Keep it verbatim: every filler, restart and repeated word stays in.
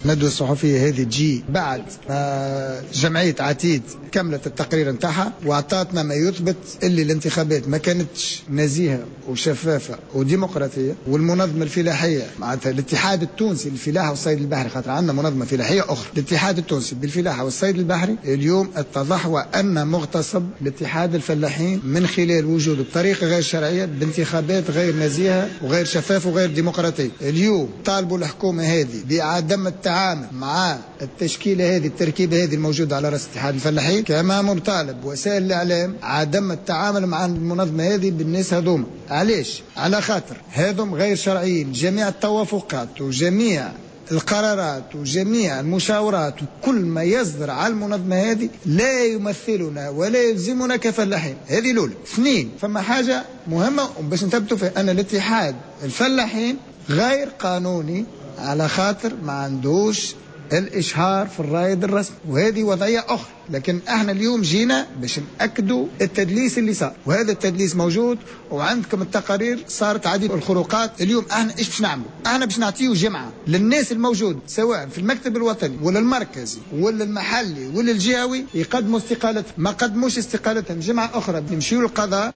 الندوة الصحفية هذه تجي بعد ما جمعية عتيد كملت التقرير نتاعها واعطتنا ما يثبت اللي الانتخابات ما كانتش نزيهة وشفافة وديمقراطية، والمنظمة الفلاحية معناتها الاتحاد التونسي للفلاحة والصيد البحري، خاطر عندنا منظمة فلاحية أخرى، الاتحاد التونسي بالفلاحة والصيد البحري اليوم اتضح وأن مغتصب لاتحاد الفلاحين من خلال وجوده بطريقة غير شرعية بانتخابات غير نزيهة وغير شفافة وغير ديمقراطية. اليوم طالبوا الحكومة هذه بعدم التعامل مع التشكيلة هذه التركيبة هذه الموجودة على رأس اتحاد الفلاحين، كما مطالب وسائل الإعلام عدم التعامل مع المنظمة هذه بالناس هذوما. علاش؟ على خاطر هذم غير شرعيين. جميع التوافقات وجميع القرارات وجميع المشاورات وكل ما يصدر على المنظمة هذه لا يمثلنا ولا يلزمنا كفلاحين. هذه الأولى. اثنين، فما حاجة مهمة باش نثبتوا فيها أن الاتحاد الفلاحين غير قانوني على خاطر ما عندوش الإشهار في الرائد الرسمي، وهذه وضعية أخرى. لكن احنا اليوم جينا باش نأكدوا التدليس اللي صار، وهذا التدليس موجود وعندكم التقارير صارت عديد الخروقات. اليوم احنا ايش باش نعملوا؟ احنا باش نعطيو جمعة للناس الموجود سواء في المكتب الوطني ولا المركزي ولا المحلي ولا الجهوي يقدموا استقالتهم، ما قدموش استقالتهم جمعة أخرى بيمشيوا للقضاء.